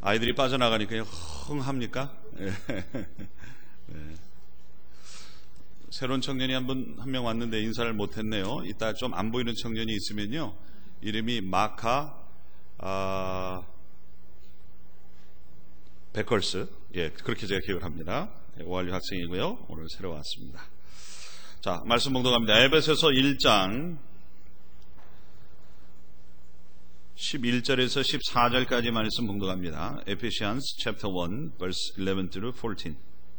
아이들이 빠져나가니까 흥합니까? 네. 새로운 청년이 한 명 왔는데 인사를 못했네요. 이따 좀 안 보이는 청년이 있으면요, 이름이 마카 베컬스, 예, 그렇게 제가 기억을 합니다. 오한류 학생이고요. 오늘 새로 왔습니다. 자, 말씀 봉독합니다. 에베소서 1장 11절에서 14절까지 말씀 봉독합니다. Ephesians chapter 1 verse 11 through 14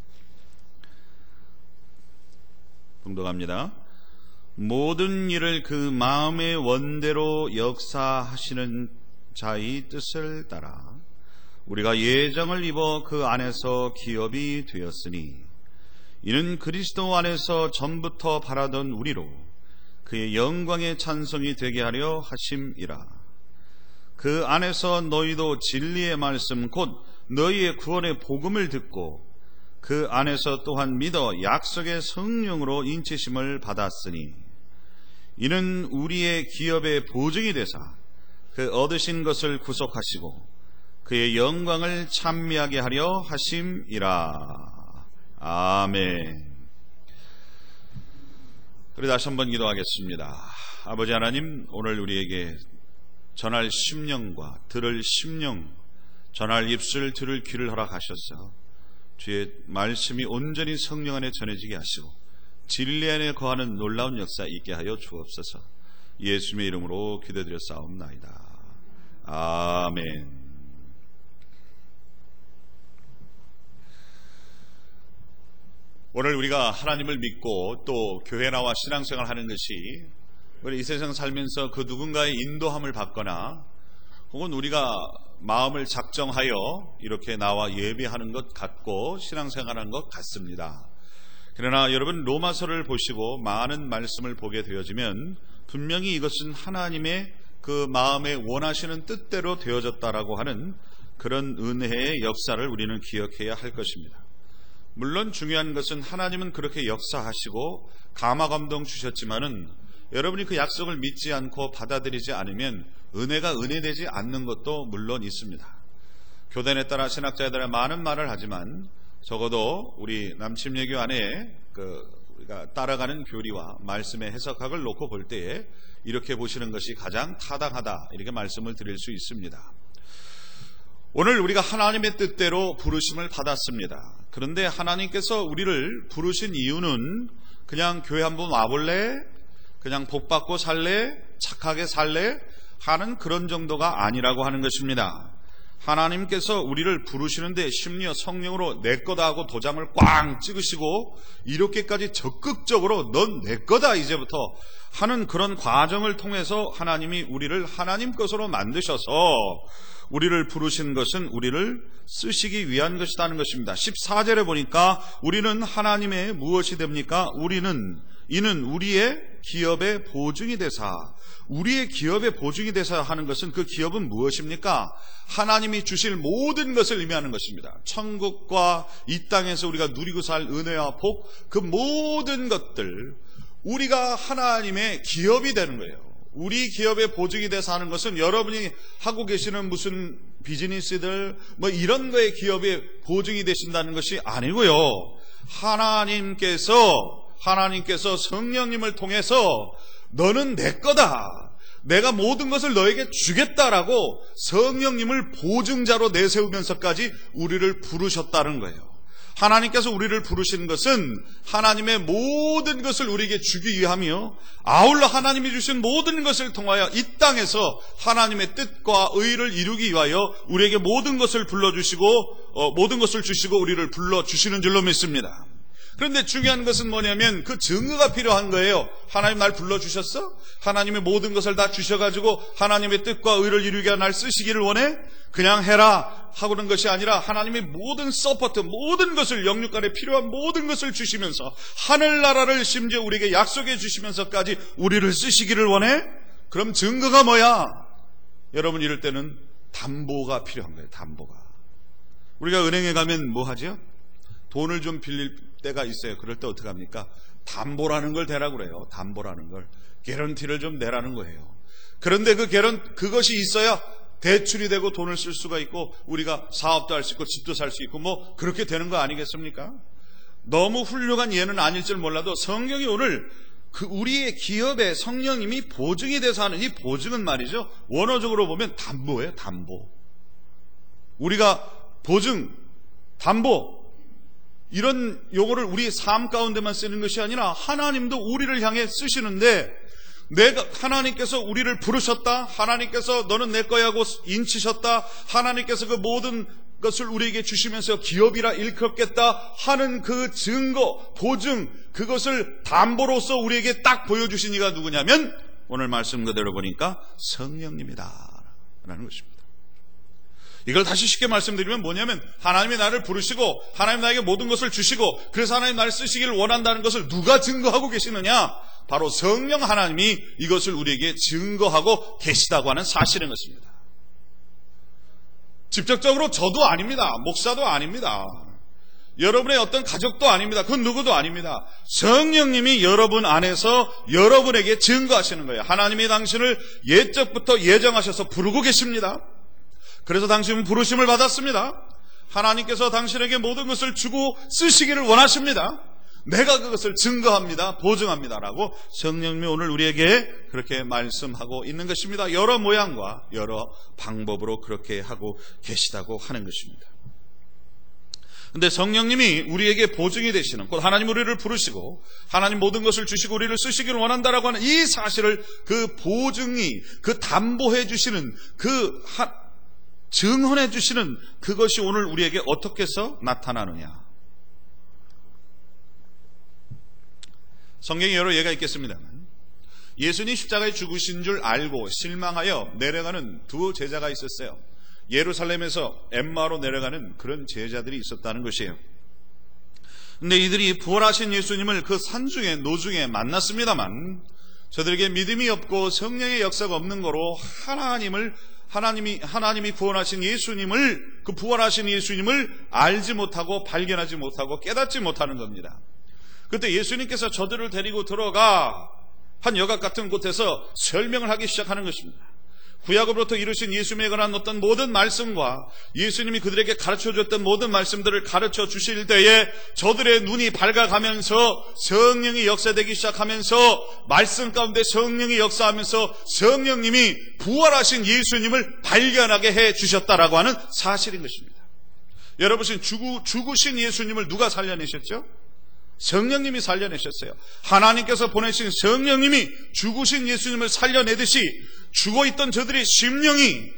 봉독합니다. 모든 일을 그 마음의 원대로 역사하시는 자의 뜻을 따라 우리가 예정을 입어 그 안에서 기업이 되었으니 이는 그리스도 안에서 전부터 바라던 우리로 그의 영광의 찬송이 되게 하려 하심이라. 그 안에서 너희도 진리의 말씀 곧 너희의 구원의 복음을 듣고 그 안에서 또한 믿어 약속의 성령으로 인치심을 받았으니 이는 우리의 기업의 보증이 되사 그 얻으신 것을 구속하시고 그의 영광을 찬미하게 하려 하심이라. 아멘. 그리고 다시 한번 기도하겠습니다. 아버지 하나님, 오늘 우리에게 전할 심령과 들을 심령, 전할 입술, 들을 귀를 허락하셔서 주의 말씀이 온전히 성령 안에 전해지게 하시고 진리 안에 거하는 놀라운 역사 있게 하여 주옵소서. 예수님의 이름으로 기도드려 싸움나이다. 아멘. 오늘 우리가 하나님을 믿고 또 교회 나와 신앙생활 하는 것이 우리 이 세상 살면서 그 누군가의 인도함을 받거나 혹은 우리가 마음을 작정하여 이렇게 나와 예배하는 것 같고 신앙생활하는 것 같습니다. 그러나 여러분, 로마서를 보시고 많은 말씀을 보게 되어지면 분명히 이것은 하나님의 그 마음에 원하시는 뜻대로 되어졌다라고 하는 그런 은혜의 역사를 우리는 기억해야 할 것입니다. 물론 중요한 것은 하나님은 그렇게 역사하시고 감화감동 주셨지만은 여러분이 그 약속을 믿지 않고 받아들이지 않으면 은혜가 은혜되지 않는 것도 물론 있습니다. 교단에 따라 신학자들은 많은 말을 하지만 적어도 우리 남침예교 안에 우리가 따라가는 교리와 말씀의 해석학을 놓고 볼 때에 이렇게 보시는 것이 가장 타당하다, 이렇게 말씀을 드릴 수 있습니다. 오늘 우리가 하나님의 뜻대로 부르심을 받았습니다. 그런데 하나님께서 우리를 부르신 이유는 그냥 교회 한번 와볼래? 그냥 복받고 살래? 착하게 살래? 하는 그런 정도가 아니라고 하는 것입니다. 하나님께서 우리를 부르시는데 심지어 성령으로 내 거다 하고 도장을 꽝 찍으시고 이렇게까지 적극적으로 넌 내 거다 이제부터 하는 그런 과정을 통해서 하나님이 우리를 하나님 것으로 만드셔서 우리를 부르신 것은 우리를 쓰시기 위한 것이라는 것입니다. 14절에 보니까 우리는 하나님의 무엇이 됩니까? 이는 우리의 기업의 보증이 되사, 우리의 기업의 보증이 되사 하는 것은 그 기업은 무엇입니까? 하나님이 주실 모든 것을 의미하는 것입니다. 천국과 이 땅에서 우리가 누리고 살 은혜와 복, 그 모든 것들, 우리가 하나님의 기업이 되는 거예요. 우리 기업의 보증이 돼서 하는 것은 여러분이 하고 계시는 무슨 비즈니스들 뭐 이런 거에 기업의 보증이 되신다는 것이 아니고요. 하나님께서 성령님을 통해서 너는 내 거다, 내가 모든 것을 너에게 주겠다라고 성령님을 보증자로 내세우면서까지 우리를 부르셨다는 거예요. 하나님께서 우리를 부르신 것은 하나님의 모든 것을 우리에게 주기 위함이요, 아울러 하나님이 주신 모든 것을 통하여 이 땅에서 하나님의 뜻과 의를 이루기 위하여 우리에게 모든 것을 불러주시고 모든 것을 주시고 우리를 불러주시는 줄로 믿습니다. 그런데 중요한 것은 뭐냐면 그 증거가 필요한 거예요. 하나님 날 불러주셨어? 하나님의 모든 것을 다 주셔가지고 하나님의 뜻과 의를 이루기 위해 날 쓰시기를 원해? 그냥 해라 하고는 것이 아니라 하나님의 모든 서포트, 모든 것을, 영육간에 필요한 모든 것을 주시면서 하늘나라를 심지어 우리에게 약속해 주시면서까지 우리를 쓰시기를 원해? 그럼 증거가 뭐야? 여러분, 이럴 때는 담보가 필요한 거예요. 담보가. 우리가 은행에 가면 뭐 하죠? 돈을 좀 빌릴 때가 있어요. 그럴 때 어떻게 합니까? 담보라는 걸 대라고 그래요. 담보라는 걸, 개런티를 좀 내라는 거예요. 그런데 그것이 있어야 대출이 되고 돈을 쓸 수가 있고 우리가 사업도 할 수 있고 집도 살 수 있고 뭐 그렇게 되는 거 아니겠습니까? 너무 훌륭한 예는 아닐 줄 몰라도 성경이 오늘 우리의 기업에 성령님이 보증이 돼서 하는 이 보증은 말이죠, 원어적으로 보면 담보예요. 담보. 우리가 보증, 담보 이런 용어를 우리 삶 가운데만 쓰는 것이 아니라 하나님도 우리를 향해 쓰시는데, 하나님께서 우리를 부르셨다, 하나님께서 너는 내 거야 하고 인치셨다, 하나님께서 그 모든 것을 우리에게 주시면서 기업이라 일컫겠다 하는 그 증거, 보증, 그것을 담보로서 우리에게 딱 보여주신 이가 누구냐면 오늘 말씀 그대로 보니까 성령님이다 라는 것입니다. 이걸 다시 쉽게 말씀드리면 뭐냐면, 하나님이 나를 부르시고 하나님 나에게 모든 것을 주시고 그래서 하나님 나를 쓰시기를 원한다는 것을 누가 증거하고 계시느냐? 바로 성령 하나님이 이것을 우리에게 증거하고 계시다고 하는 사실인 것입니다. 직접적으로 저도 아닙니다. 목사도 아닙니다. 여러분의 어떤 가족도 아닙니다. 그건 누구도 아닙니다. 성령님이 여러분 안에서 여러분에게 증거하시는 거예요. 하나님이 당신을 옛적부터 예정하셔서 부르고 계십니다. 그래서 당신은 부르심을 받았습니다. 하나님께서 당신에게 모든 것을 주고 쓰시기를 원하십니다. 내가 그것을 증거합니다, 보증합니다 라고 성령님이 오늘 우리에게 그렇게 말씀하고 있는 것입니다. 여러 모양과 여러 방법으로 그렇게 하고 계시다고 하는 것입니다. 그런데 성령님이 우리에게 보증이 되시는, 곧 하나님 우리를 부르시고 하나님 모든 것을 주시고 우리를 쓰시기를 원한다라고 하는 이 사실을, 그 보증이, 그 담보해 주시는, 증언해 주시는 그것이 오늘 우리에게 어떻게 해서 나타나느냐? 성경에 여러 예가 있겠습니다만, 예수님 십자가에 죽으신 줄 알고 실망하여 내려가는 두 제자가 있었어요. 예루살렘에서 엠마로 내려가는 그런 제자들이 있었다는 것이에요. 근데 이들이 부활하신 예수님을 그 산중에, 노중에 만났습니다만 저들에게 믿음이 없고 성령의 역사가 없는 거로 하나님이 구원하신 예수님을, 그 부활하신 예수님을 알지 못하고 발견하지 못하고 깨닫지 못하는 겁니다. 그때 예수님께서 저들을 데리고 들어가 한 여각 같은 곳에서 설명을 하기 시작하는 것입니다. 구약으로부터 이루신 예수님에 관한 어떤 모든 말씀과 예수님이 그들에게 가르쳐줬던 모든 말씀들을 가르쳐 주실 때에 저들의 눈이 밝아가면서 성령이 역사되기 시작하면서 말씀 가운데 성령이 역사하면서 성령님이 부활하신 예수님을 발견하게 해 주셨다라고 하는 사실인 것입니다. 여러분, 죽으신 예수님을 누가 살려내셨죠? 성령님이 살려내셨어요. 하나님께서 보내신 성령님이 죽으신 예수님을 살려내듯이 죽어있던 저들의 심령이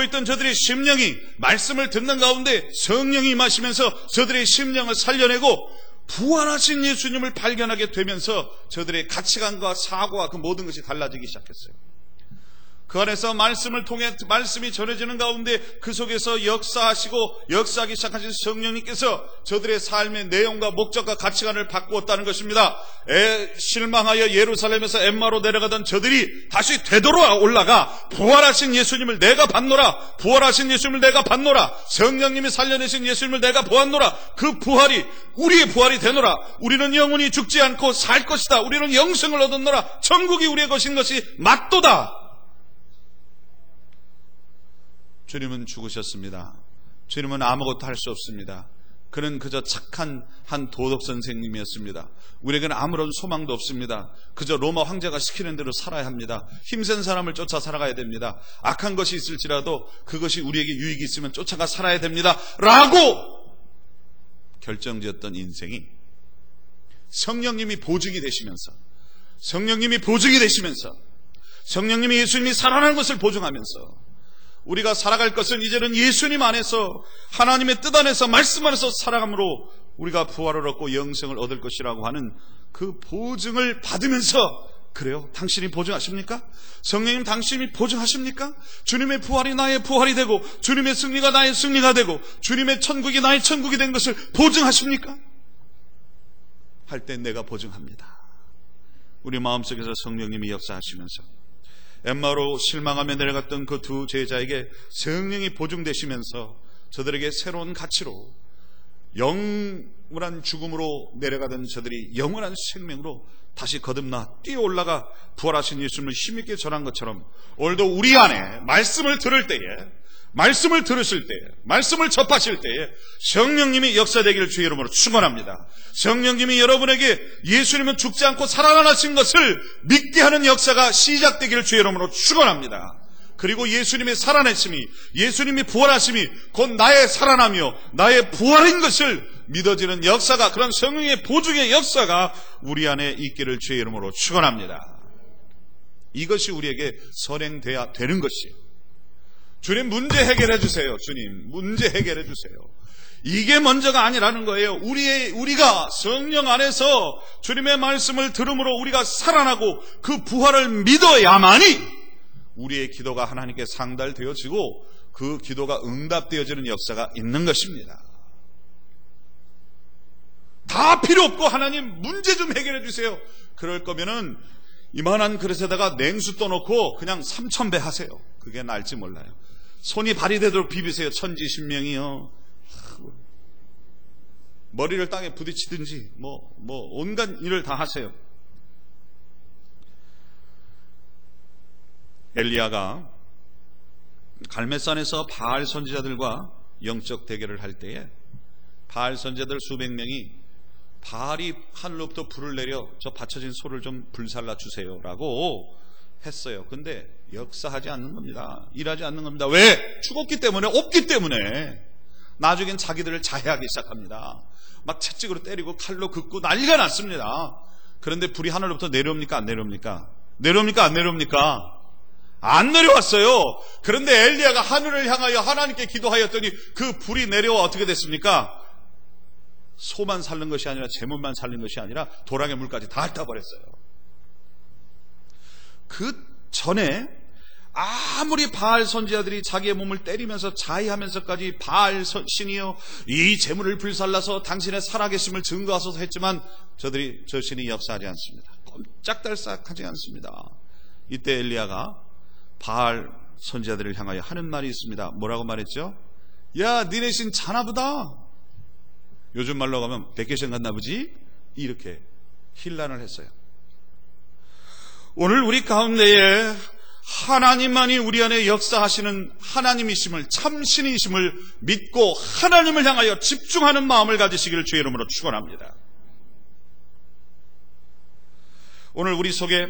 말씀을 듣는 가운데 성령이 임하시면서 저들의 심령을 살려내고 부활하신 예수님을 발견하게 되면서 저들의 가치관과 사고와 그 모든 것이 달라지기 시작했어요. 그 안에서 말씀을 통해 말씀이 전해지는 가운데 그 속에서 역사하기 시작하신 성령님께서 저들의 삶의 내용과 목적과 가치관을 바꾸었다는 것입니다. 실망하여 예루살렘에서 엠마로 내려가던 저들이 다시 되돌아 올라가 부활하신 예수님을 내가 봤노라, 부활하신 예수님을 내가 봤노라, 성령님이 살려내신 예수님을 내가 보았노라, 그 부활이 우리의 부활이 되노라, 우리는 영원히 죽지 않고 살 것이다, 우리는 영생을 얻었노라, 천국이 우리의 것인 것이 맞도다. 주님은 죽으셨습니다. 주님은 아무것도 할 수 없습니다. 그는 그저 착한 한 도덕 선생님이었습니다. 우리에게는 아무런 소망도 없습니다. 그저 로마 황제가 시키는 대로 살아야 합니다. 힘센 사람을 쫓아 살아가야 됩니다. 악한 것이 있을지라도 그것이 우리에게 유익이 있으면 쫓아가 살아야 됩니다 라고 결정지었던 인생이 성령님이 보증이 되시면서 성령님이 예수님이 살아나는 것을 보증하면서 우리가 살아갈 것은 이제는 예수님 안에서, 하나님의 뜻 안에서, 말씀 안에서 살아감으로 우리가 부활을 얻고 영생을 얻을 것이라고 하는 그 보증을 받으면서, 그래요? 당신이 보증하십니까? 성령님 당신이 보증하십니까? 주님의 부활이 나의 부활이 되고 주님의 승리가 나의 승리가 되고 주님의 천국이 나의 천국이 된 것을 보증하십니까? 할 때 내가 보증합니다. 우리 마음속에서 성령님이 역사하시면서 엠마로 실망하며 내려갔던 그 두 제자에게 성령이 보증되시면서 저들에게 새로운 가치로 영원한 죽음으로 내려가던 저들이 영원한 생명으로 다시 거듭나 뛰어올라가 부활하신 예수님을 힘있게 전한 것처럼 오늘도 우리 안에 말씀을 들을 때에, 말씀을 들으실 때에, 말씀을 접하실 때에 성령님이 역사되기를 주의 이름으로 축원합니다. 성령님이 여러분에게 예수님은 죽지 않고 살아나신 것을 믿게 하는 역사가 시작되기를 주의 이름으로 축원합니다. 그리고 예수님의 살아내심이, 예수님이 부활하심이 곧 나의 살아나며 나의 부활인 것을 믿어지는 역사가, 그런 성령의 보증의 역사가 우리 안에 있기를 주의 이름으로 축원합니다. 이것이 우리에게 선행돼야 되는 것이에요. 주님, 문제 해결해 주세요. 주님, 문제 해결해 주세요. 이게 먼저가 아니라는 거예요. 우리가 성령 안에서 주님의 말씀을 들음으로 우리가 살아나고 그 부활을 믿어야만이 우리의 기도가 하나님께 상달되어지고 그 기도가 응답되어지는 역사가 있는 것입니다. 다 필요 없고 하나님 문제 좀 해결해 주세요. 그럴 거면은 이만한 그릇에다가 냉수 떠놓고 그냥 3000배 하세요. 그게 나을지 몰라요. 손이 발이 되도록 비비세요. 천지신명이요. 머리를 땅에 부딪히든지 온갖 일을 다 하세요. 엘리야가 갈멜산에서 바알 선지자들과 영적 대결을 할 때에 바알 선지자들 수백 명이 바알이 하늘로부터 불을 내려 저 받쳐진 소를 좀 불살라 주세요 라고 했어요. 근데 역사하지 않는 겁니다. 일하지 않는 겁니다. 왜? 죽었기 때문에, 없기 때문에. 나중엔 자기들을 자해하기 시작합니다. 막 채찍으로 때리고 칼로 긋고 난리가 났습니다. 그런데 불이 하늘로부터 내려옵니까? 안 내려옵니까? 내려옵니까? 안 내려옵니까? 안 내려왔어요. 그런데 엘리야가 하늘을 향하여 하나님께 기도하였더니 그 불이 내려와 어떻게 됐습니까? 소만 살린 것이 아니라 제물만 살린 것이 아니라 도랑의 물까지 다 핥아버렸어요. 그 전에 아무리 바알 선지자들이 자기의 몸을 때리면서 자의하면서까지 바알 신이여 이 제물을 불살라서 당신의 살아계심을 증거하소서 했지만 저 신이 역사하지 않습니다. 꼼짝달싹하지 않습니다. 이때 엘리야가 바알 선지자들을 향하여 하는 말이 있습니다. 뭐라고 말했죠? 야, 니네 신 자나보다. 요즘 말로 가면 백개신 갔나 보지? 이렇게 힐난을 했어요. 오늘 우리 가운데에 하나님만이 우리 안에 역사하시는 하나님이심을, 참신이심을 믿고 하나님을 향하여 집중하는 마음을 가지시기를 주의 이름으로 축원합니다. 오늘 우리 속에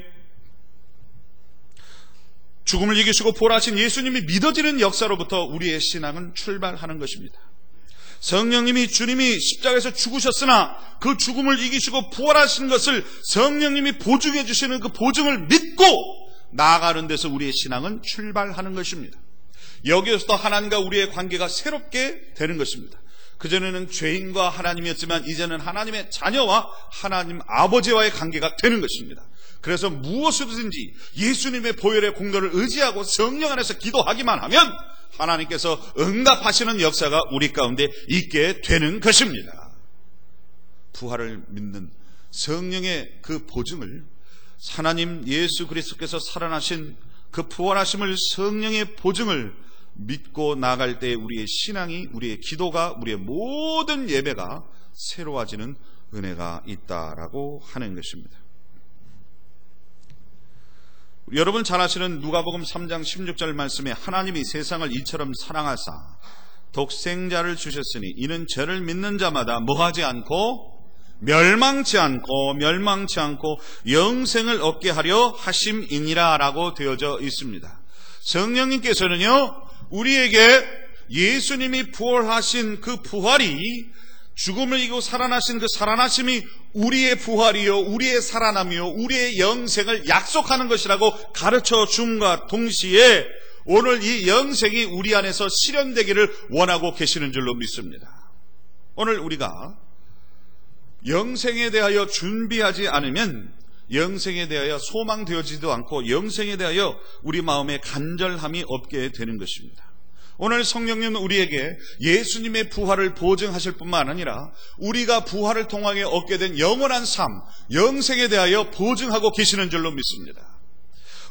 죽음을 이기시고 부활하신 예수님이 믿어지는 역사로부터 우리의 신앙은 출발하는 것입니다. 성령님이, 주님이 십자가에서 죽으셨으나 그 죽음을 이기시고 부활하신 것을 성령님이 보증해 주시는 그 보증을 믿고 나아가는 데서 우리의 신앙은 출발하는 것입니다. 여기에서도 하나님과 우리의 관계가 새롭게 되는 것입니다. 그전에는 죄인과 하나님이었지만 이제는 하나님의 자녀와 하나님 아버지와의 관계가 되는 것입니다. 그래서 무엇이든지 예수님의 보혈의 공로를 의지하고 성령 안에서 기도하기만 하면 하나님께서 응답하시는 역사가 우리 가운데 있게 되는 것입니다. 부활을 믿는 성령의 그 보증을, 하나님 예수 그리스도께서 살아나신 그 부활하심을, 성령의 보증을 믿고 나갈 때 우리의 신앙이, 우리의 기도가, 우리의 모든 예배가 새로워지는 은혜가 있다라고 하는 것입니다. 여러분 잘 아시는 누가복음 3장 16절 말씀에 하나님이 세상을 이처럼 사랑하사 독생자를 주셨으니 이는 저를 믿는 자마다 뭐하지 않고 멸망치 않고 영생을 얻게 하려 하심이니라 라고 되어져 있습니다. 성령님께서는요, 우리에게 예수님이 부활하신 그 부활이, 죽음을 이기고 살아나신 그 살아나심이 우리의 부활이요, 우리의 살아남이요, 우리의 영생을 약속하는 것이라고 가르쳐 줌과 동시에 오늘 이 영생이 우리 안에서 실현되기를 원하고 계시는 줄로 믿습니다. 오늘 우리가 영생에 대하여 준비하지 않으면 영생에 대하여 소망되어지도 않고 영생에 대하여 우리 마음에 간절함이 없게 되는 것입니다. 오늘 성령님은 우리에게 예수님의 부활을 보증하실 뿐만 아니라 우리가 부활을 통하여 얻게 된 영원한 삶, 영생에 대하여 보증하고 계시는 줄로 믿습니다.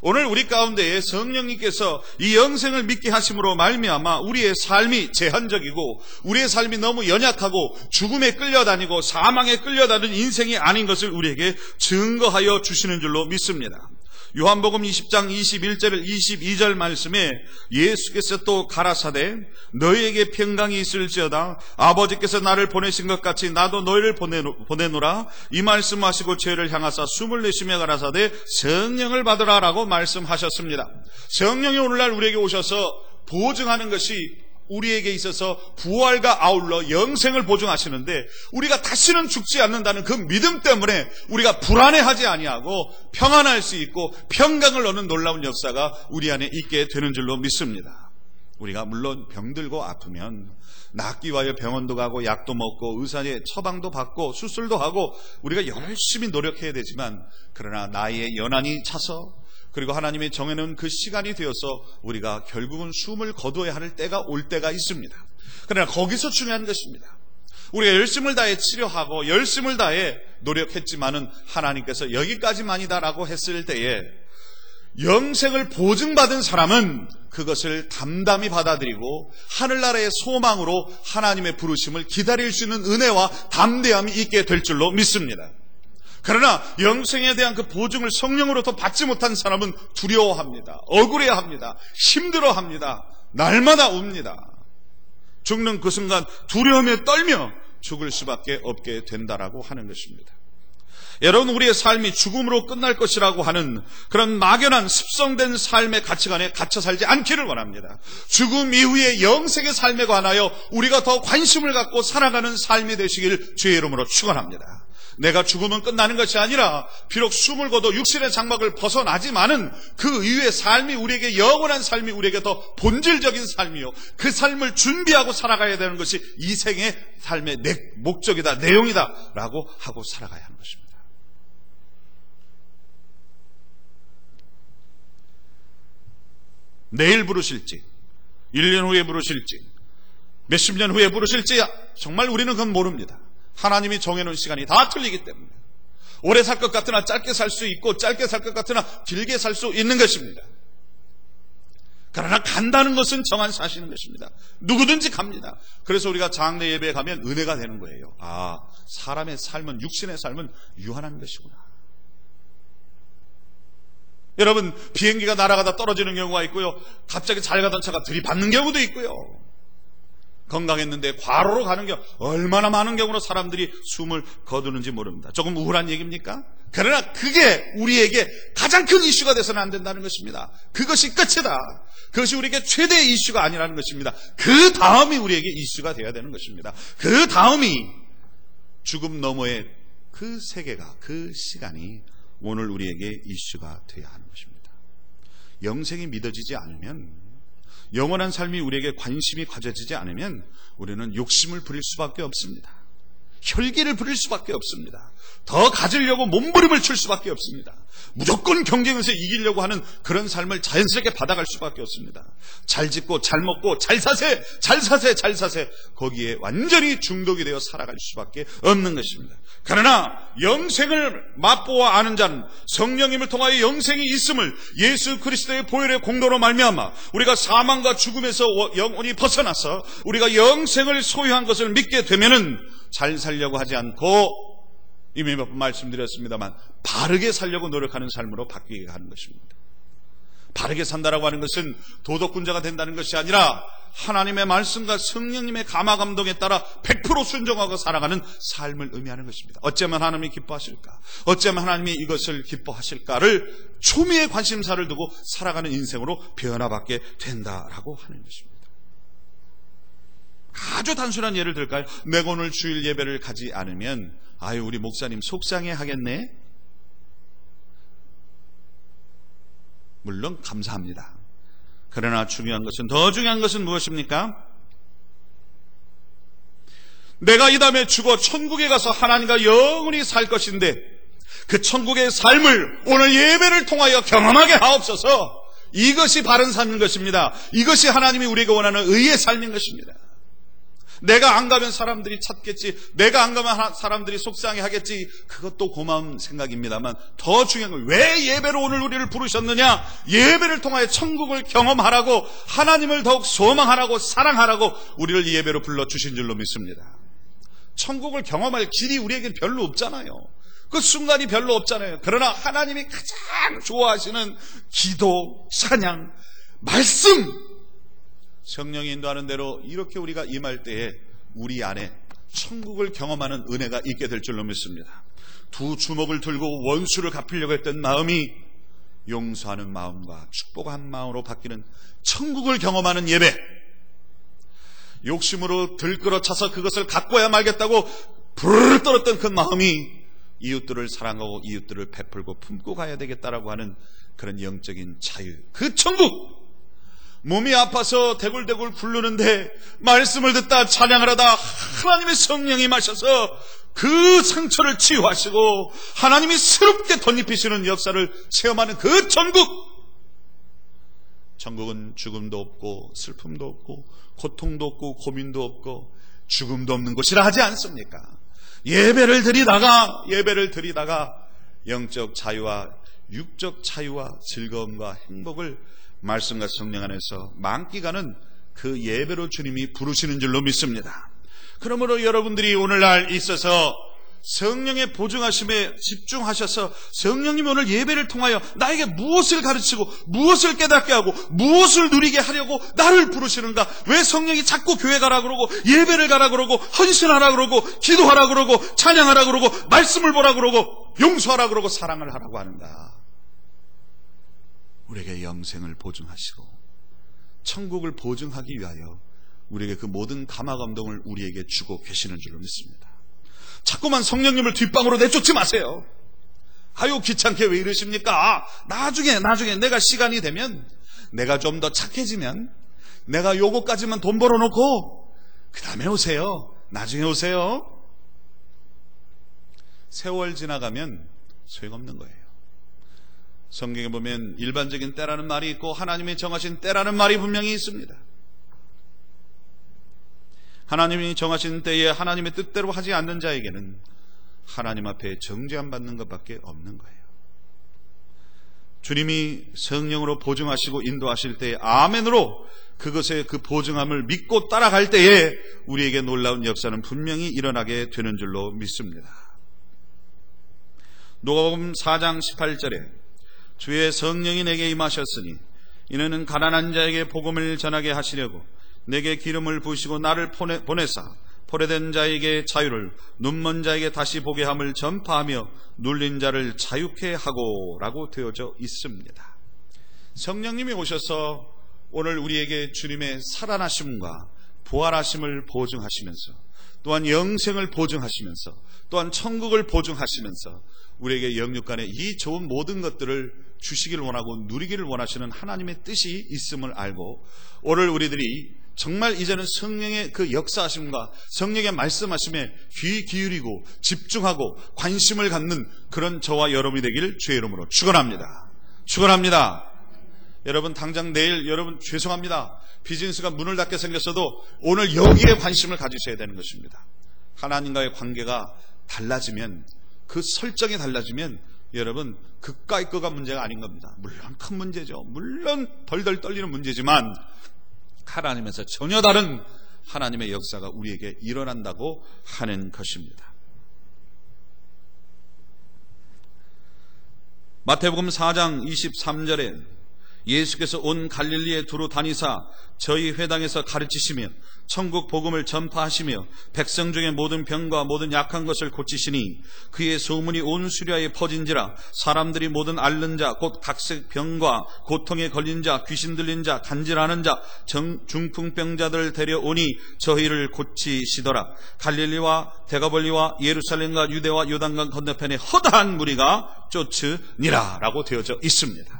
오늘 우리 가운데에 성령님께서 이 영생을 믿게 하심으로 말미암아 우리의 삶이 제한적이고 우리의 삶이 너무 연약하고 죽음에 끌려다니고 사망에 끌려다니는 인생이 아닌 것을 우리에게 증거하여 주시는 줄로 믿습니다. 요한복음 20장 21절 22절 말씀에 예수께서 또 가라사대 너희에게 평강이 있을지어다 아버지께서 나를 보내신 것 같이 나도 너희를 보내노라 이 말씀하시고 저희를 향하사 숨을 내쉬며 가라사대 성령을 받으라 라고 말씀하셨습니다. 성령이 오늘날 우리에게 오셔서 보증하는 것이 우리에게 있어서 부활과 아울러 영생을 보증하시는데 우리가 다시는 죽지 않는다는 그 믿음 때문에 우리가 불안해하지 아니하고 평안할 수 있고 평강을 얻는 놀라운 역사가 우리 안에 있게 되는 줄로 믿습니다. 우리가 물론 병들고 아프면 낫기 위하여 병원도 가고 약도 먹고 의사의 처방도 받고 수술도 하고 우리가 열심히 노력해야 되지만 그러나 나이의 연한이 차서 그리고 하나님의 정해놓은 그 시간이 되어서 우리가 결국은 숨을 거두어야 할 때가 올 때가 있습니다. 그러나 거기서 중요한 것입니다. 우리가 열심을 다해 치료하고 열심을 다해 노력했지만은 하나님께서 여기까지만이다라고 했을 때에 영생을 보증받은 사람은 그것을 담담히 받아들이고 하늘나라의 소망으로 하나님의 부르심을 기다릴 수 있는 은혜와 담대함이 있게 될 줄로 믿습니다. 그러나 영생에 대한 그 보증을 성령으로부터 받지 못한 사람은 두려워합니다. 억울해합니다. 힘들어합니다. 날마다 웁니다. 죽는 그 순간 두려움에 떨며 죽을 수밖에 없게 된다라고 하는 것입니다. 여러분, 우리의 삶이 죽음으로 끝날 것이라고 하는 그런 막연한 습성된 삶의 가치관에 갇혀 살지 않기를 원합니다. 죽음 이후의 영생의 삶에 관하여 우리가 더 관심을 갖고 살아가는 삶이 되시길 주의 이름으로 축원합니다. 내가 죽으면 끝나는 것이 아니라 비록 숨을 거둬 육신의 장막을 벗어나지만은 그 이후의 삶이 우리에게 영원한 삶이 우리에게 더 본질적인 삶이요 그 삶을 준비하고 살아가야 되는 것이 이 생의 삶의 목적이다, 내용이다 라고 하고 살아가야 하는 것입니다. 내일 부르실지 1년 후에 부르실지 몇십 년 후에 부르실지 정말 우리는 그건 모릅니다. 하나님이 정해놓은 시간이 다 틀리기 때문에 오래 살 것 같으나 짧게 살 수 있고 짧게 살 것 같으나 길게 살 수 있는 것입니다. 그러나 간다는 것은 정한 사실인 것입니다. 누구든지 갑니다. 그래서 우리가 장례 예배에 가면 은혜가 되는 거예요. 아, 사람의 삶은 육신의 삶은 유한한 것이구나. 여러분, 비행기가 날아가다 떨어지는 경우가 있고요, 갑자기 잘 가던 차가 들이받는 경우도 있고요, 건강했는데 과로로 가는 경우 얼마나 많은 경우로 사람들이 숨을 거두는지 모릅니다. 조금 우울한 얘기입니까? 그러나 그게 우리에게 가장 큰 이슈가 돼서는 안 된다는 것입니다. 그것이 끝이다. 그것이 우리에게 최대의 이슈가 아니라는 것입니다. 그 다음이 우리에게 이슈가 되어야 되는 것입니다. 그 다음이 죽음 너머의 그 세계가, 그 시간이 오늘 우리에게 이슈가 되어야 하는 것입니다. 영생이 믿어지지 않으면, 영원한 삶이 우리에게 관심이 가져지지 않으면 우리는 욕심을 부릴 수밖에 없습니다. 혈기를 부릴 수밖에 없습니다. 더 가지려고 몸부림을 칠 수밖에 없습니다. 무조건 경쟁에서 이기려고 하는 그런 삶을 자연스럽게 받아갈 수밖에 없습니다. 잘 짓고 잘 먹고 잘 사세 거기에 완전히 중독이 되어 살아갈 수밖에 없는 것입니다. 그러나 영생을 맛보아 아는 자는 성령님을 통하여 영생이 있음을 예수 그리스도의 보혈의 공로로 말미암아 우리가 사망과 죽음에서 영원히 벗어나서 우리가 영생을 소유한 것을 믿게 되면은 잘 살려고 하지 않고, 이미 몇 번 말씀드렸습니다만 바르게 살려고 노력하는 삶으로 바뀌게 하는 것입니다. 바르게 산다라고 하는 것은 도덕군자가 된다는 것이 아니라 하나님의 말씀과 성령님의 감화 감동에 따라 100% 순종하고 살아가는 삶을 의미하는 것입니다. 어쩌면 하나님이 기뻐하실까? 어쩌면 하나님이 이것을 기뻐하실까를 초미의 관심사를 두고 살아가는 인생으로 변화받게 된다라고 하는 것입니다. 아주 단순한 예를 들까요? 내가 오늘 주일 예배를 가지 않으면 아유, 우리 목사님 속상해 하겠네. 물론 감사합니다. 그러나 더 중요한 것은 무엇입니까? 내가 이 다음에 죽어 천국에 가서 하나님과 영원히 살 것인데 그 천국의 삶을 오늘 예배를 통하여 경험하게 하옵소서. 이것이 바른 삶인 것입니다. 이것이 하나님이 우리에게 원하는 의의 삶인 것입니다. 내가 안 가면 사람들이 찾겠지, 내가 안 가면 사람들이 속상해하겠지, 그것도 고마운 생각입니다만 더 중요한 건 왜 예배로 오늘 우리를 부르셨느냐? 예배를 통하여 천국을 경험하라고, 하나님을 더욱 소망하라고, 사랑하라고 우리를 예배로 불러주신 줄로 믿습니다. 천국을 경험할 길이 우리에겐 별로 없잖아요. 그 순간이 별로 없잖아요. 그러나 하나님이 가장 좋아하시는 기도, 찬양, 말씀, 성령이 인도하는 대로 이렇게 우리가 임할 때에 우리 안에 천국을 경험하는 은혜가 있게 될 줄로 믿습니다. 두 주먹을 들고 원수를 갚으려고 했던 마음이 용서하는 마음과 축복한 마음으로 바뀌는 천국을 경험하는 예배, 욕심으로 들끓어차서 그것을 갖고야 말겠다고 부르르 떨었던 그 마음이 이웃들을 사랑하고 이웃들을 베풀고 품고 가야 되겠다라고 하는 그런 영적인 자유, 그 천국. 몸이 아파서 대굴대굴 굴르는데 말씀을 듣다 찬양을 하다 하나님의 성령이 마셔서 그 상처를 치유하시고 하나님이 새롭게 덧입히시는 역사를 체험하는 그 천국. 천국은 죽음도 없고 슬픔도 없고 고통도 없고 고민도 없고 죽음도 없는 곳이라 하지 않습니까? 예배를 드리다가 영적 자유와 육적 자유와 즐거움과 행복을 말씀과 성령 안에서 만끽하는 그 예배로 주님이 부르시는 줄로 믿습니다. 그러므로 여러분들이 오늘날 있어서 성령의 보증하심에 집중하셔서 성령님이 오늘 예배를 통하여 나에게 무엇을 가르치고 무엇을 깨닫게 하고 무엇을 누리게 하려고 나를 부르시는가? 왜 성령이 자꾸 교회 가라 그러고 예배를 가라 그러고 헌신하라 그러고 기도하라 그러고 찬양하라 그러고 말씀을 보라 그러고 용서하라 그러고 사랑을 하라고 하는가? 우리에게 영생을 보증하시고 천국을 보증하기 위하여 우리에게 그 모든 감화감동을 우리에게 주고 계시는 줄로 믿습니다. 자꾸만 성령님을 뒷방으로 내쫓지 마세요. 아유 귀찮게 왜 이러십니까? 나중에 내가 시간이 되면, 내가 좀 더 착해지면, 내가 요거까지만 돈 벌어놓고 그 다음에 오세요. 나중에 오세요. 세월 지나가면 소용없는 거예요. 성경에 보면 일반적인 때라는 말이 있고 하나님이 정하신 때라는 말이 분명히 있습니다. 하나님이 정하신 때에 하나님의 뜻대로 하지 않는 자에게는 하나님 앞에 정죄안 받는 것밖에 없는 거예요. 주님이 성령으로 보증하시고 인도하실 때에 아멘으로 그것의 그 보증함을 믿고 따라갈 때에 우리에게 놀라운 역사는 분명히 일어나게 되는 줄로 믿습니다. 누가복음 4장 18절에 주의 성령이 내게 임하셨으니 이는 가난한 자에게 복음을 전하게 하시려고 내게 기름을 부으시고 나를 보내사 포로된 자에게 자유를, 눈먼 자에게 다시 보게 함을 전파하며 눌린 자를 자유케 하고 라고 되어져 있습니다. 성령님이 오셔서 오늘 우리에게 주님의 살아나심과 부활하심을 보증하시면서 또한 영생을 보증하시면서 또한 천국을 보증하시면서 우리에게 영육간에 이 좋은 모든 것들을 주시기를 원하고 누리기를 원하시는 하나님의 뜻이 있음을 알고 오늘 우리들이 정말 이제는 성령의 그 역사하심과 성령의 말씀하심에 귀 기울이고 집중하고 관심을 갖는 그런 저와 여러분이 되기를 주의 이름으로 축원합니다. 축원합니다. 여러분 당장 내일 여러분 죄송합니다. 비즈니스가 문을 닫게 생겼어도 오늘 여기에 관심을 가지셔야 되는 것입니다. 하나님과의 관계가 달라지면, 그 설정이 달라지면 여러분 그까이 거가 문제가 아닌 겁니다. 물론 큰 문제죠. 물론 덜덜 떨리는 문제지만 하나님에서 전혀 다른 하나님의 역사가 우리에게 일어난다고 하는 것입니다. 마태복음 4장 23절에 예수께서 온 갈릴리에 두루 다니사 저희 회당에서 가르치시며 천국 복음을 전파하시며 백성 중에 모든 병과 모든 약한 것을 고치시니 그의 소문이 온 수리아에 퍼진지라 사람들이 모든 앓는 자 곧 각색 병과 고통에 걸린 자 귀신 들린 자 간질하는 자 중풍병자들 데려오니 저희를 고치시더라. 갈릴리와 데가볼리와 예루살렘과 유대와 요단강 건너편에 허다한 무리가 쫓으니라 라고 되어져 있습니다.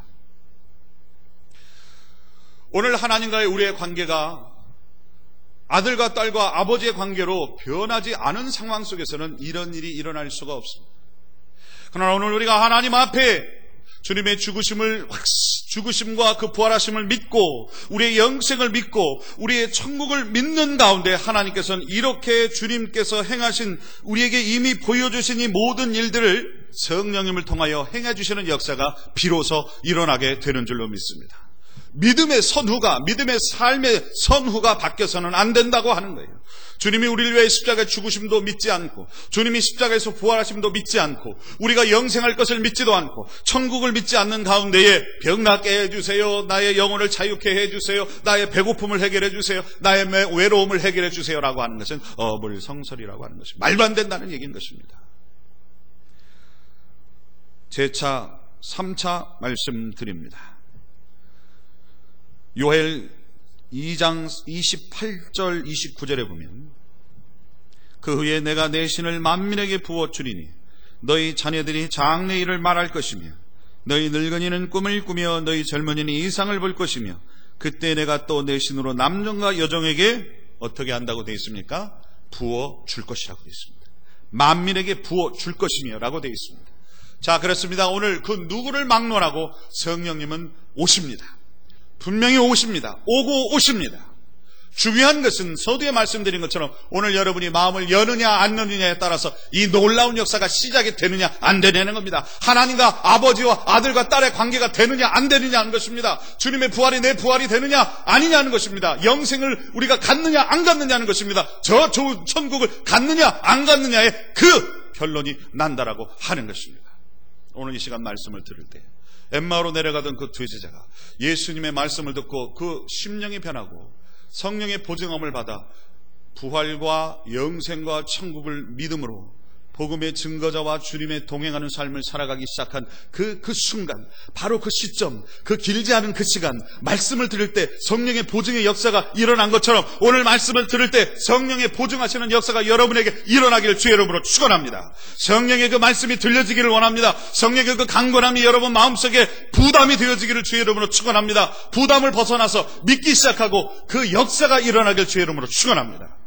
오늘 하나님과의 우리의 관계가 아들과 딸과 아버지의 관계로 변하지 않은 상황 속에서는 이런 일이 일어날 수가 없습니다. 그러나 오늘 우리가 하나님 앞에 주님의 죽으심과 그 부활하심을 믿고 우리의 영생을 믿고 우리의 천국을 믿는 가운데 하나님께서는 이렇게 주님께서 행하신 우리에게 이미 보여주신 이 모든 일들을 성령님을 통하여 행해 주시는 역사가 비로소 일어나게 되는 줄로 믿습니다. 믿음의 선후가, 믿음의 삶의 선후가 바뀌어서는 안 된다고 하는 거예요. 주님이 우리를 위해 십자가의 죽으심도 믿지 않고, 주님이 십자가에서 부활하심도 믿지 않고, 우리가 영생할 것을 믿지도 않고, 천국을 믿지 않는 가운데에 병 낫게 해주세요, 나의 영혼을 자유케 해주세요, 나의 배고픔을 해결해 주세요, 나의 외로움을 해결해 주세요 라고 하는 것은 어불성설이라고 하는 것입니다. 말도 안 된다는 얘기인 것입니다. 제차 3차 말씀드립니다. 요엘 2장 28절 29절에 보면 그 후에 내가 내 신을 만민에게 부어주리니 너희 자녀들이 장래 일을 말할 것이며 너희 늙은이는 꿈을 꾸며 너희 젊은이는 이상을 볼 것이며 그때 내가 또 내 신으로 남종과 여종에게 어떻게 한다고 되어 있습니까? 부어줄 것이라고 되어 있습니다. 만민에게 부어줄 것이며 라고 되어 있습니다. 자, 그렇습니다. 오늘 그 누구를 막론하고 성령님은 오십니다. 분명히 오십니다. 오고 오십니다. 중요한 것은 서두에 말씀드린 것처럼 오늘 여러분이 마음을 여느냐 안 여느냐에 따라서 이 놀라운 역사가 시작이 되느냐 안 되느냐는 겁니다. 하나님과 아버지와 아들과 딸의 관계가 되느냐 안 되느냐 하는 것입니다. 주님의 부활이 내 부활이 되느냐 아니냐 하는 것입니다. 영생을 우리가 갖느냐 안 갖느냐 하는 것입니다. 저 좋은 천국을 갖느냐 안 갖느냐에 그 결론이 난다라고 하는 것입니다. 오늘 이 시간 말씀을 들을 때 엠마오로 내려가던 그 두 제자가 예수님의 말씀을 듣고 그 심령이 변하고 성령의 보증함을 받아 부활과 영생과 천국을 믿음으로 복음의 증거자와 주님의 동행하는 삶을 살아가기 시작한 그 순간, 바로 그 시점, 그 길지 않은 그 시간, 말씀을 들을 때 성령의 보증의 역사가 일어난 것처럼 오늘 말씀을 들을 때 성령의 보증하시는 역사가 여러분에게 일어나기를 주의 이름으로 축원합니다. 성령의 그 말씀이 들려지기를 원합니다. 성령의 그 강건함이 여러분 마음속에 부담이 되어지기를 주의 이름으로 축원합니다. 부담을 벗어나서 믿기 시작하고 그 역사가 일어나기를 주의 이름으로 축원합니다.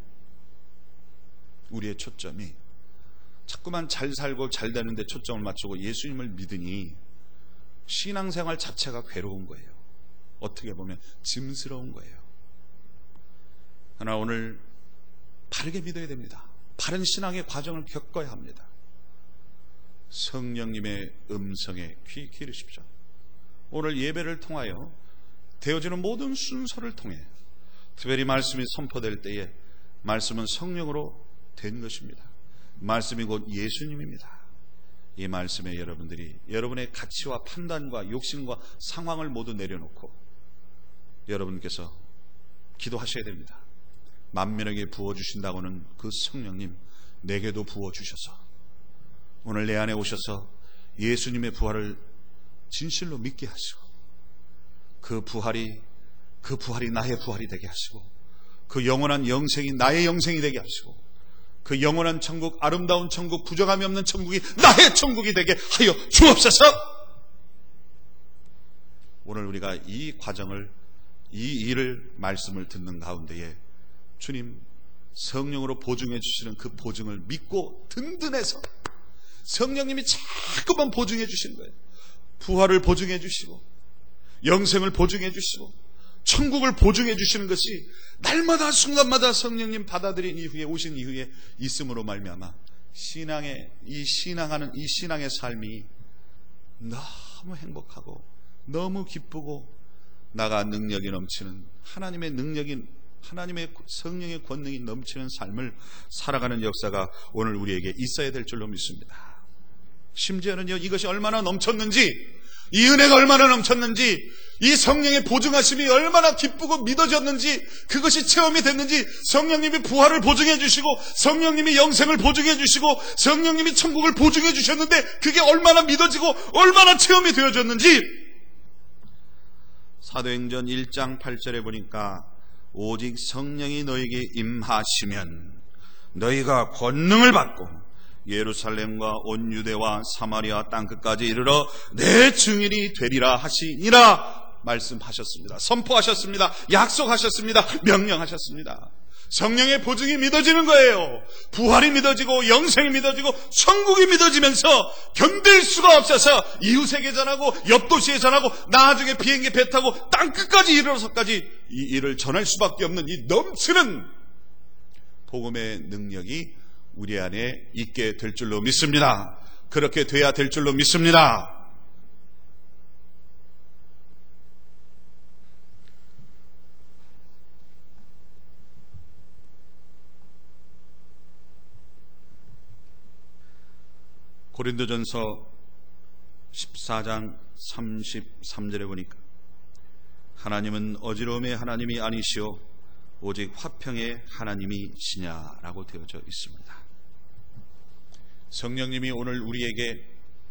우리의 초점이 자꾸만 잘 살고 잘 되는데 초점을 맞추고 예수님을 믿으니 신앙생활 자체가 괴로운 거예요. 어떻게 보면 짐스러운 거예요. 그러나 오늘 바르게 믿어야 됩니다. 바른 신앙의 과정을 겪어야 합니다. 성령님의 음성에 귀 기르십시오. 오늘 예배를 통하여 되어지는 모든 순서를 통해 특별히 말씀이 선포될 때에 말씀은 성령으로 된 것입니다. 말씀이 곧 예수님입니다. 이 말씀에 여러분들이 여러분의 가치와 판단과 욕심과 상황을 모두 내려놓고 여러분께서 기도하셔야 됩니다. 만민에게 부어주신다고는 그 성령님 내게도 부어주셔서 오늘 내 안에 오셔서 예수님의 부활을 진실로 믿게 하시고 그 부활이 나의 부활이 되게 하시고 그 영원한 영생이 나의 영생이 되게 하시고 그 영원한 천국, 아름다운 천국, 부정함이 없는 천국이 나의 천국이 되게 하여 주옵소서. 오늘 우리가 이 과정을, 이 일을 말씀을 듣는 가운데에 주님 성령으로 보증해 주시는 그 보증을 믿고 든든해서 성령님이 자꾸만 보증해 주시는 거예요. 부활을 보증해 주시고 영생을 보증해 주시고 천국을 보증해 주시는 것이 날마다 순간마다 성령님 받아들인 이후에 오신 이후에 있음으로 말미암아 이 신앙의 삶이 너무 행복하고 너무 기쁘고 나가 능력이 넘치는 하나님의 성령의 권능이 넘치는 삶을 살아가는 역사가 오늘 우리에게 있어야 될 줄로 믿습니다. 심지어는요, 이것이 얼마나 넘쳤는지, 이 은혜가 얼마나 넘쳤는지, 이 성령의 보증하심이 얼마나 기쁘고 믿어졌는지, 그것이 체험이 됐는지, 성령님이 부활을 보증해 주시고 성령님이 영생을 보증해 주시고 성령님이 천국을 보증해 주셨는데 그게 얼마나 믿어지고 얼마나 체험이 되어졌는지. 사도행전 1장 8절에 보니까 오직 성령이 너에게 임하시면 너희가 권능을 받고 예루살렘과 온 유대와 사마리아 땅끝까지 이르러 내 증인이 되리라 하시니라 말씀하셨습니다. 선포하셨습니다. 약속하셨습니다. 명령하셨습니다. 성령의 보증이 믿어지는 거예요. 부활이 믿어지고 영생이 믿어지고 천국이 믿어지면서 견딜 수가 없어서 이웃에게 전하고 옆 도시에 전하고 나중에 비행기 배 타고 땅끝까지 이르러서까지 이 일을 전할 수밖에 없는 이 넘치는 복음의 능력이 우리 안에 있게 될 줄로 믿습니다. 그렇게 돼야 될 줄로 믿습니다. 고린도전서 14장 33절에 보니까 하나님은 어지러움의 하나님이 아니시오 오직 화평의 하나님이시냐라고 되어져 있습니다. 성령님이 오늘 우리에게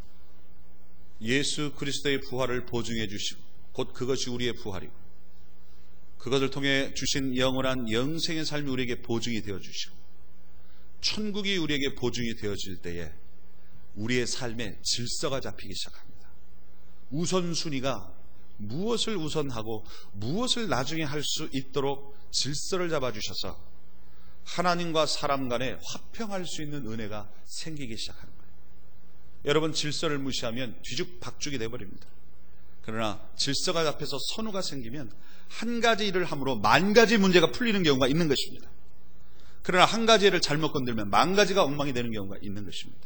예수 그리스도의 부활을 보증해 주시고 곧 그것이 우리의 부활이고 그것을 통해 주신 영원한 영생의 삶이 우리에게 보증이 되어 주시고 천국이 우리에게 보증이 되어질 때에 우리의 삶에 질서가 잡히기 시작합니다. 우선순위가 무엇을 우선하고 무엇을 나중에 할 수 있도록 질서를 잡아주셔서 하나님과 사람 간에 화평할 수 있는 은혜가 생기기 시작하는 거예요. 여러분, 질서를 무시하면 뒤죽박죽이 돼버립니다. 그러나 질서가 잡혀서 선우가 생기면 한 가지 일을 함으로 만 가지 문제가 풀리는 경우가 있는 것입니다. 그러나 한 가지 일을 잘못 건들면 만 가지가 엉망이 되는 경우가 있는 것입니다.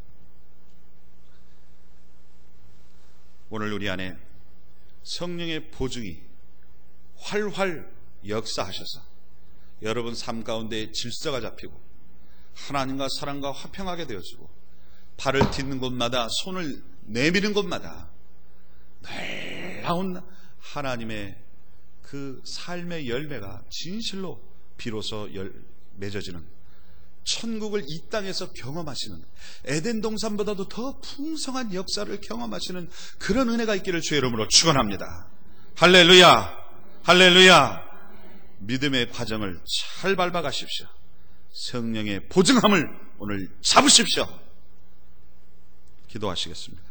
오늘 우리 안에 성령의 보증이 활활 역사하셔서 여러분 삶 가운데 질서가 잡히고 하나님과 사람과 화평하게 되어지고 발을 딛는 곳마다 손을 내미는 곳마다 놀라운 하나님의 그 삶의 열매가 진실로 비로소 맺어지는 천국을 이 땅에서 경험하시는 에덴 동산보다도 더 풍성한 역사를 경험하시는 그런 은혜가 있기를 주의 이름으로 축원합니다. 할렐루야, 할렐루야. 믿음의 과정을 잘 밟아가십시오. 성령의 보증함을 오늘 잡으십시오. 기도하시겠습니다.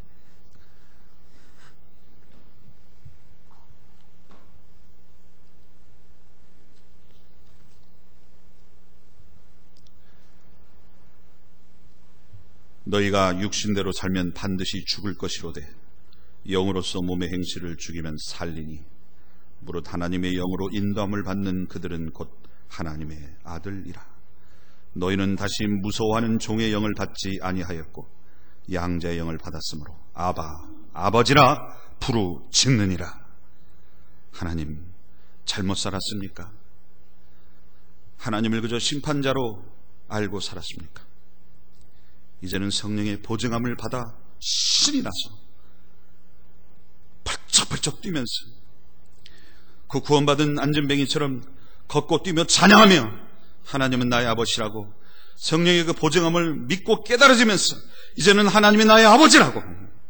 너희가 육신대로 살면 반드시 죽을 것이로되 영으로서 몸의 행실을 죽이면 살리니 무릇 하나님의 영으로 인도함을 받는 그들은 곧 하나님의 아들이라. 너희는 다시 무서워하는 종의 영을 받지 아니하였고 양자의 영을 받았으므로 아바 아버지라 부르짖느니라. 하나님, 잘못 살았습니까? 하나님을 그저 심판자로 알고 살았습니까? 이제는 성령의 보증함을 받아 신이 나서 펄쩍펄쩍 뛰면서 그 구원받은 안전뱅이처럼 걷고 뛰며 찬양하며 하나님은 나의 아버지라고 성령의 그 보증함을 믿고 깨달아지면서 이제는 하나님이 나의 아버지라고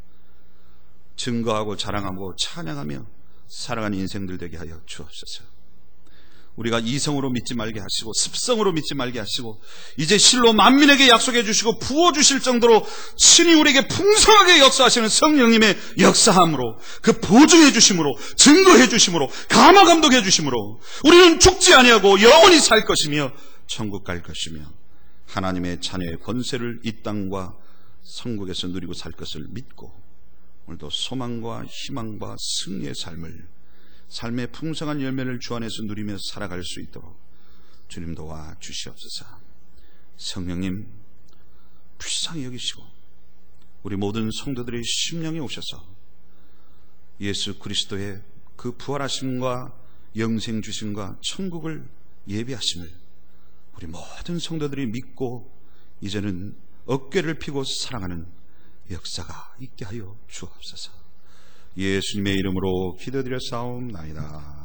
증거하고 자랑하고 찬양하며 살아가는 인생들 되게 하여 주옵소서. 우리가 이성으로 믿지 말게 하시고 습성으로 믿지 말게 하시고 이제 실로 만민에게 약속해 주시고 부어주실 정도로 신이 우리에게 풍성하게 역사하시는 성령님의 역사함으로 그 보증해 주심으로 증거해 주심으로 감화 감독해 주심으로 우리는 죽지 아니하고 영원히 살 것이며 천국 갈 것이며 하나님의 자녀의 권세를 이 땅과 천국에서 누리고 살 것을 믿고 오늘도 소망과 희망과 승리의 삶의 풍성한 열매를 주 안에서 누리며 살아갈 수 있도록 주님 도와 주시옵소서. 성령님 불쌍히 여기시고 우리 모든 성도들의 심령에 오셔서 예수 그리스도의 그 부활하심과 영생 주심과 천국을 예비하심을 우리 모든 성도들이 믿고 이제는 어깨를 펴고 사랑하는 역사가 있게 하여 주옵소서. 예수님의 이름으로 기도드려 싸움나이다.